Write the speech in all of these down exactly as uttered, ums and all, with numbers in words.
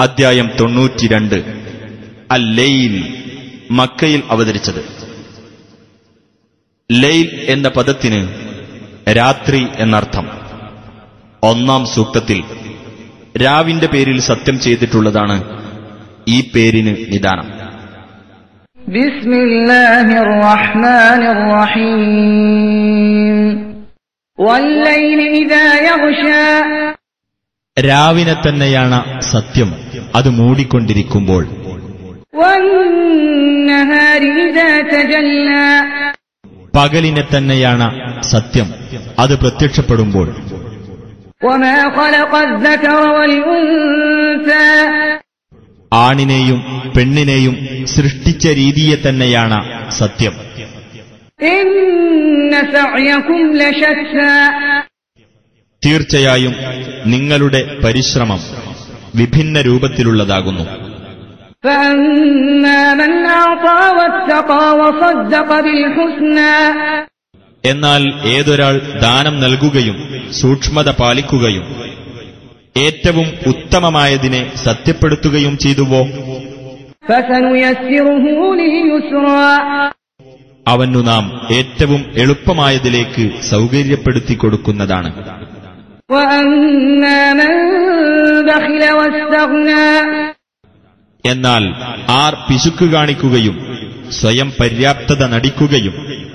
അദ്ധ്യായം തൊണ്ണൂറ്റിരണ്ട്. അൽ ലൈൽ, മക്കയിൽ അവതരിച്ചത്. ലൈൽ എന്ന പദത്തിന് രാത്രി എന്നർത്ഥം. ഒന്നാം സൂക്തത്തിൽ രാവിന്റെ പേരിൽ സത്യം ചെയ്തിട്ടുള്ളതാണ് ഈ പേരിന് നിദാനം. ബിസ്മില്ലാഹിർ റഹ്മാനിർ റഹീം. വല്ലൈലി ഇദാ യഗ്ശാ, രാവിനെ തന്നെയാണ് സത്യം, അത് മൂടിക്കൊണ്ടിരിക്കുമ്പോൾ. വന്നഹാരി ഇദാ തജല്ലാ, പകലിനെ തന്നെയാണ് സത്യം, അത് പ്രത്യക്ഷപ്പെടുമ്പോൾ. വമാ ഖലഖദ് ദകറ വൽ ഉൻസാ, ആണിനെയും പെണ്ണിനെയും സൃഷ്ടിച്ച രീതിയെ തന്നെയാണ് സത്യം. ഇന്ന സഅയകും ലശത്താ, തീർച്ചയായും നിങ്ങളുടെ പരിശ്രമം വിഭിന്ന രൂപത്തിലുള്ളതാകുന്നു. ഫഅമ്മാ മൻ അഅതാ വത്തഖാ വസദ്ദഖ ബിൽ ഹുസ്നാ, എന്നാൽ ഏതൊരാൾ ദാനം നൽകുകയും സൂക്ഷ്മത പാലിക്കുകയും ഏറ്റവും ഉത്തമമായതിനെ സത്യപ്പെടുത്തുകയും ചെയ്തുവോ, ഫസനുയസ്സിറുഹു ലിൽയുസ്റാ, അവനു നാം ഏറ്റവും എളുപ്പമായതിലേക്ക് സൗകര്യപ്പെടുത്തി കൊടുക്കുന്നതാണ്. വഅമ്മാ മൻ ബഖില വസ്തഗ്നാ, എന്നാൽ ആർ പിശുക്ക് കാണിക്കുകയും സ്വയം പര്യാപ്തത നടിക്കുകയും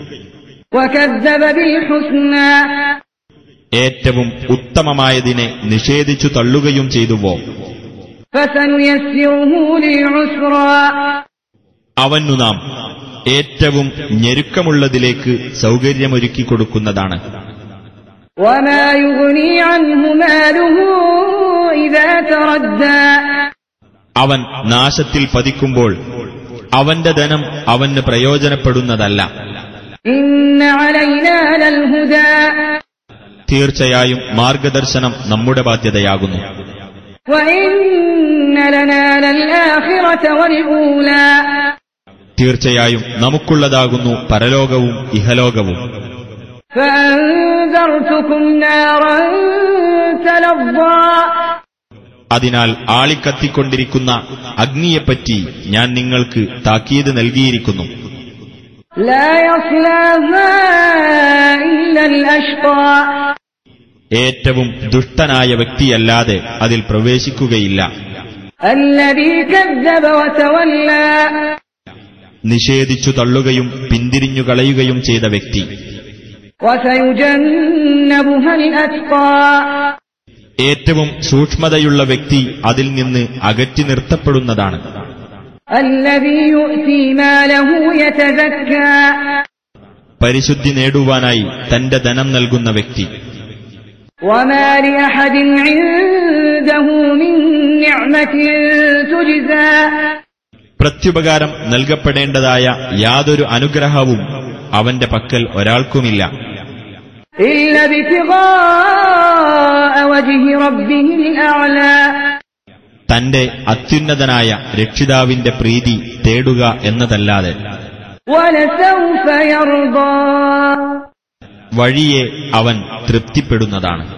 വകദ്ദബ ബിൽ ഹുസ്നാ, ഏറ്റവും ഉത്തമമായതിനെ നിഷേധിച്ചു തള്ളുകയും ചെയ്തുവോ, ഫസനുയസ്സിറുഹു ലിൽഉസ്റാ, അവനു നാം ഏറ്റവും ഞെരുക്കമുള്ളതിലേക്ക് സൗകര്യമൊരുക്കി കൊടുക്കുന്നതാണ്. വമാ യുഗ്നി അൻഹു മാലുഹു ഇദാ തറദ്ദാ, അവൻ നാശത്തിൽ പതിക്കുമ്പോൾ അവന്റെ ധനം അവന് പ്രയോജനപ്പെടുന്നതല്ല. ഇന്ന അലൈനാ ലൽ ഹുദാ, തീർച്ചയായും മാർഗദർശനം നമ്മുടെ ബാധ്യതയാകുന്നു. വഇന്ന ലനാ ലൽ ആഖിറത വൽ ഊലാ, തീർച്ചയായും നമുക്കുള്ളതാകുന്നു പരലോകവും ഇഹലോകവും. ഫഅൻദർതുകും നാറൻ തലദ്ദാ, അതിനാൽ ആളിക്കത്തിക്കൊണ്ടിരിക്കുന്ന അഗ്നിയെപ്പറ്റി ഞാൻ നിങ്ങൾക്ക് താക്കീത് നൽകിയിരിക്കുന്നു. ലാ യസ്ലാഹാ ഇല്ലൽ അശ്ഖാ, ഏറ്റവും ദുഷ്ടനായ വ്യക്തിയല്ലാതെ അതിൽ പ്രവേശിക്കുകയില്ല. അല്ലദീ കദ്ദബ വതവല്ലാ, നിഷേധിച്ചു തള്ളുകയും പിന്തിരിഞ്ഞു കളയുകയും ചെയ്ത വ്യക്തി. വസയുജന്നബുഹൽ അത്ഖാ, ഏറ്റവും സൂക്ഷ്മതയുള്ള വ്യക്തി അതിൽ നിന്ന് അകറ്റി നിർത്തപ്പെടുന്നതാണ്. അല്ലദീ യുഅ്തി മാലഹു യതസക്കാ, പരിശുദ്ധി നേടുവാനായി തന്റെ ധനം നൽകുന്ന വ്യക്തി. വമാ ലിഅഹദിൻ ഇൻദഹു മിൻ നിഅമതിൻ തുജ്സാ, പ്രത്യുപകാരം നൽകപ്പെടേണ്ടതായ യാതൊരു അനുഗ്രഹവും അവന്റെ പക്കൽ ഒരാൾക്കുമില്ല. ഇല്ല ബിതിഗാഅ വജ്ഹി റബ്ബിഹിൽ അഅ്ലാ, തന്റെ അത്യുന്നതനായ രക്ഷിതാവിന്റെ പ്രീതി തേടുക എന്നതല്ലാതെ. വലസൗഫ യർദാ, വഴിയെ അവൻ തൃപ്തിപ്പെടുന്നതാണ്.